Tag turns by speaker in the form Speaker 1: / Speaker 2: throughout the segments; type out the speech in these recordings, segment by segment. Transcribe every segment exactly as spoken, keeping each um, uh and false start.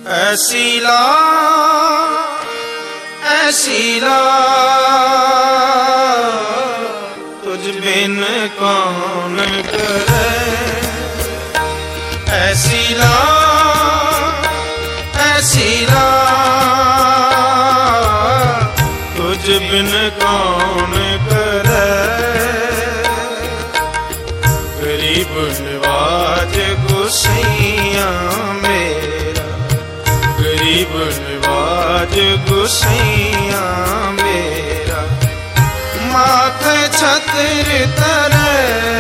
Speaker 1: ऐसी ला ऐसी ला तुझ बिन कौन करे। ऐसी ला ऐसी ला तुझ बिन कौन करे। गरीब नवाज गोसैया मेरा, गरीब नवाज गोसैया मेरा। माथे छत्र तरे,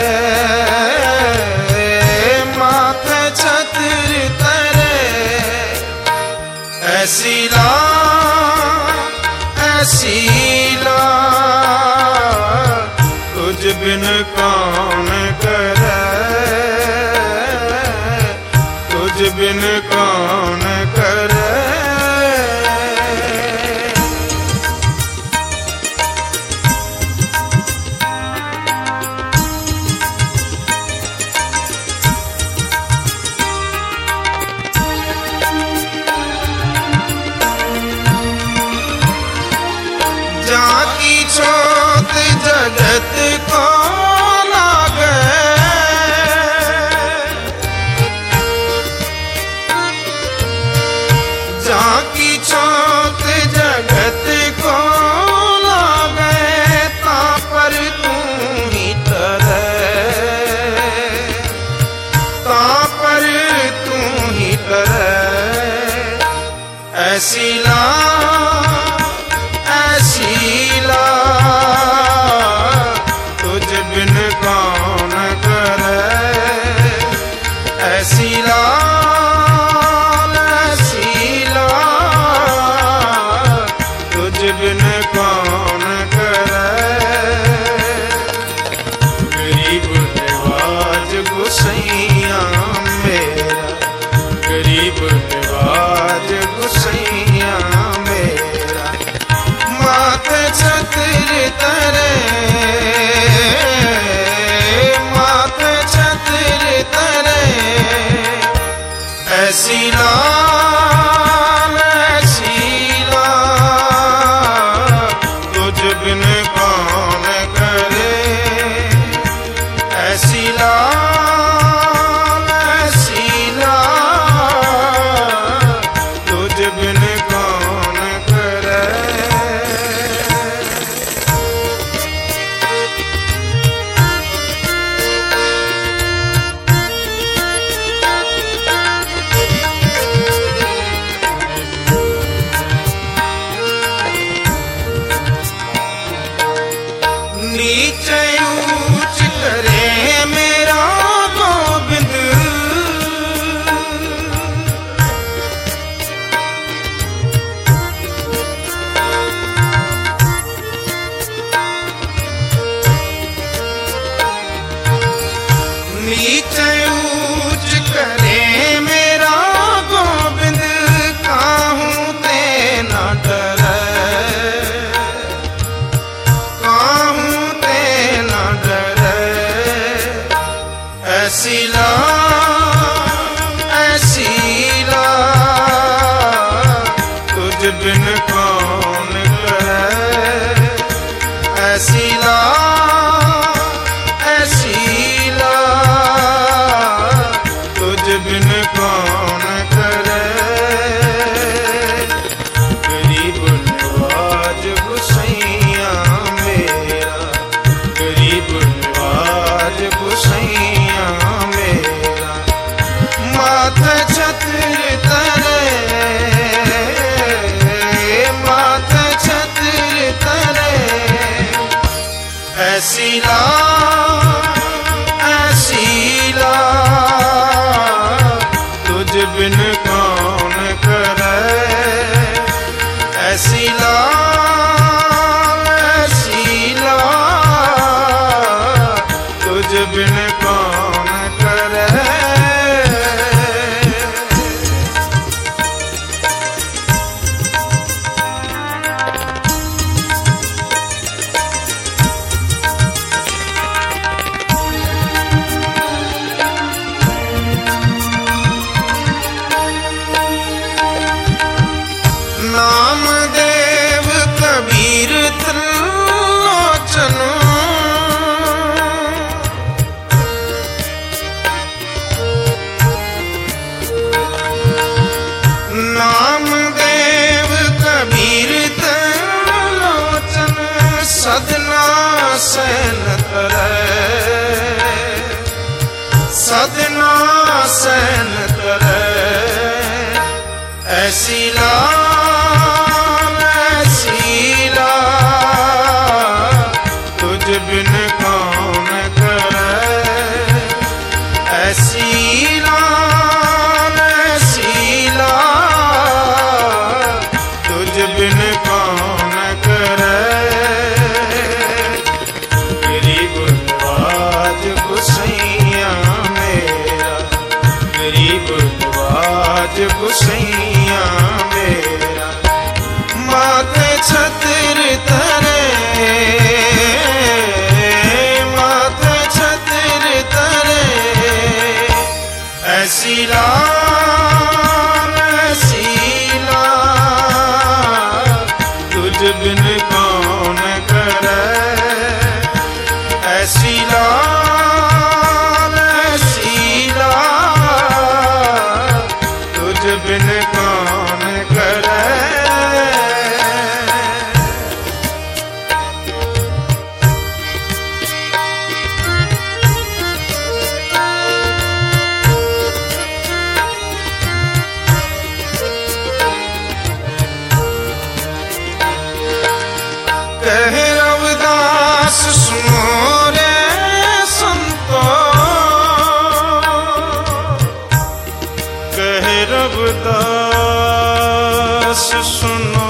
Speaker 1: माथे छत्र तरे। ऐसी ला ऐसी ला तुझ बिन कौन करे। तुझ बिन कौन करे। जाकी छोट जगत को लागे, जाकी छोट जगत को लागे। ता पर तू ही तरे, ता पर तू ही तरे। ऐसी ला ऐसी ला तुझ बिन कौन करे। ऐसी ला ऐसी ला तुझ बिन कौन करे। गरीब नवाज गोसैया मेरा, गरीब नवाज गोसैया मेरा। माथे छत्र तरे, माथे छत्र तरे। ऐसी ला ऐसी ला तुझ बिन कौन करे। ऐसी ला ऐसी ला तुझ बिन कौन करे। नीचे ऊंच करे मेरा गोविंद, नीचे ऊंच करे मेरा गोविंद। काहूं ते ना डरे, काहूं ते ना डरे। ऐसी ला ऐसी ला तुझ बिन कौन करे। ऐसी ला ऐसी ला सैन तरै सदना सैन तरै ऐसी लाल ऐसी लाल तुझ बिन कौन करे ऐसी लाल ऐसी लाल तुझ बिन कौन करे गरीब नवाज गुसैया मेरा गरीब नवाज गुसैया मेरा माथे छतर तरे माथे छतर तरे ऐसी लाल ऐसी लाल तुझ बिन कौन करे ऐसी लाल ऐसी लाल तुझ बिन कौन करे कह रविदास सुनो रे संतो कह रविदास सुनो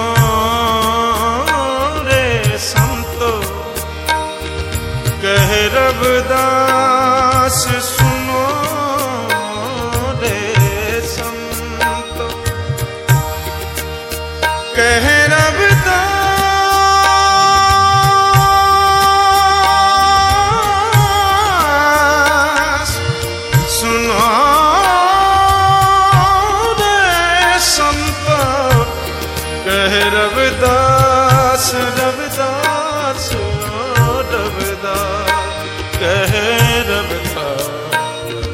Speaker 1: रे संतो कह रविदास सुनो रे संतो कह रविदास कह रविदास रविदास रविदास कह रविदास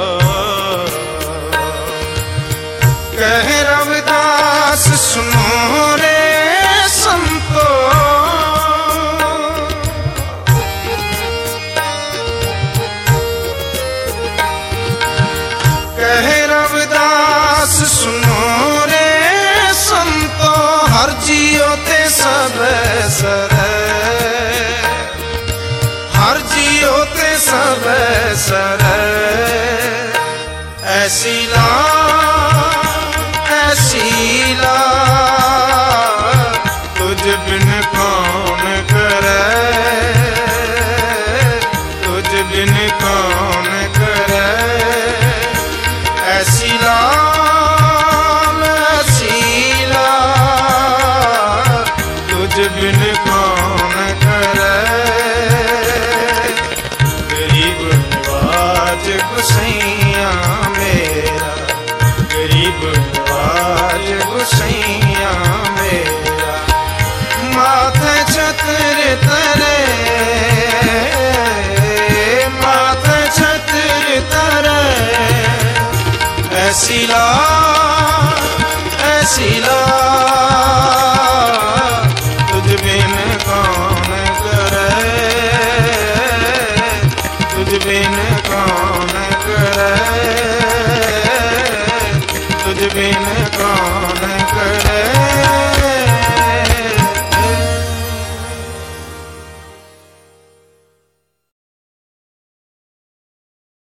Speaker 1: रविदास कह रविदास सुनो रे संतो कह रविदास सुनो रे संतो हर जियो ते सब सरै हर जियो ते सब सरै ऐसी लाल ऐसी लाल तुझ बिन कौन करे तुझ बिन कौन करे ऐसी लाल ऐसी लाल तुझ बिन कौन करे गरीब नवाज गुसैया मेरा गरीब नवाज गुसैया मेरा माथे छतर तरे माथे छतर तरे ऐसी लाल